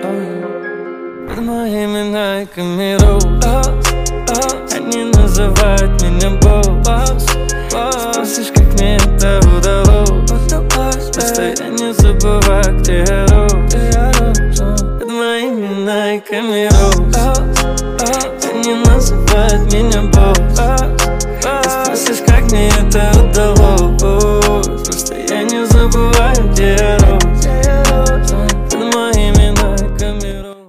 Под моими найками роуз. Они называют меня босс. Спросишь, как мне это удалось? Просто я не забываю, где я рос. Под моими найками роуз. Они называют меня босс. Спросишь, как мне это удалось?